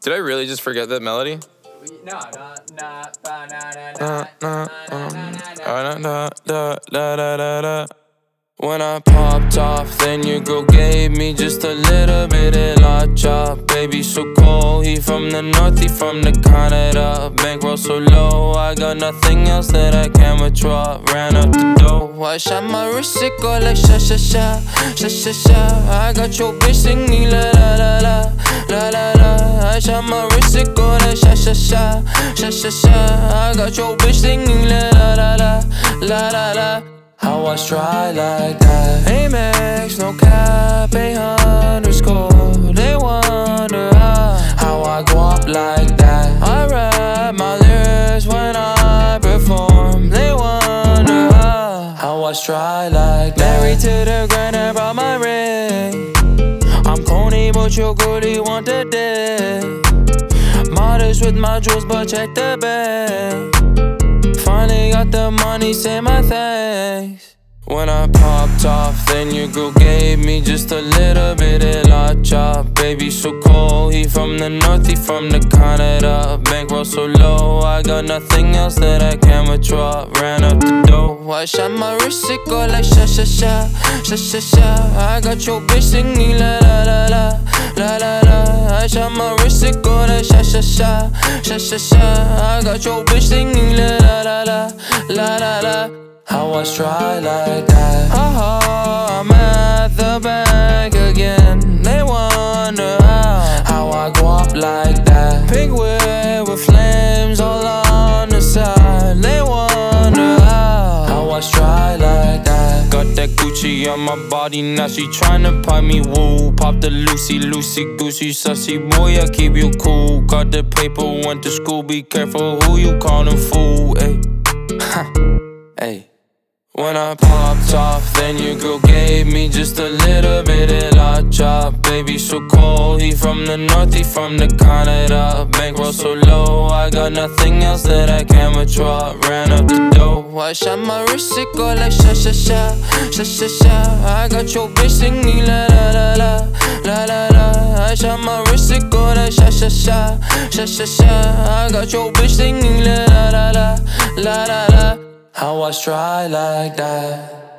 Did I really just forget that melody? No. When I popped off, then your girl gave me just a little bit of la chop. Baby so cold, he from the north, he from the Canada. Bankroll so low, I got nothing else that I can withdraw. Ran up the dough, I shot my wrist, it go like sha sha sha, sha sha sha. I got your bitch singing la la la la, la la la. I shot my wrist, it go like sha sha sha, sha sha sha. I got your bitch singing la la la la, la la la. How I try like that? Amex, no cap, 800 They wonder how I go up like that. I rap my lyrics when I perform. They wonder how I try like that. Married to the grind, I brought my ring. I'm corny, but your girlie want the dick. Modest with my jewels, but check the bag. Finally got the money, say my thanks. When I popped off, then your girl gave me just a little bit of la chop. Baby so cold, he from the north, he from the Canada. Bankroll so low, I got nothing else that I can withdraw. Ran up the dough, I shot my wrist, it go like sha sha sha, sha sha sha. I got your bitch singing la la la la, la la la. I shot my wrist, it go like sha sha sha, sha sha sha. I got your bitch singing la la la la, la la la. How I try like that? I'm at the bank again. They wonder how I go up like that. Pink whip with flames all on the side. They wonder how I try like that. Got that Gucci on my body, now she tryna pipe me woo. Pop the Lucy, goosey, sussy boy, I keep you cool. Got the paper, went to school, be careful who you callin' fool. Ayy, ayy. When I popped off, then your girl gave me just a little bit of la chop. Baby so cold, he from the north, he from the Canada. Bankroll so low, I got nothing else that I can withdraw. Ran up the dough, I shot my wrist, it go like sha sha sha, sha sha sha. I got your bitch singing la la la la, la la la. I shot my wrist, it go like sha sha sha, sha sha sha. I got your bitch singing la la la la, la la la. How I try like that?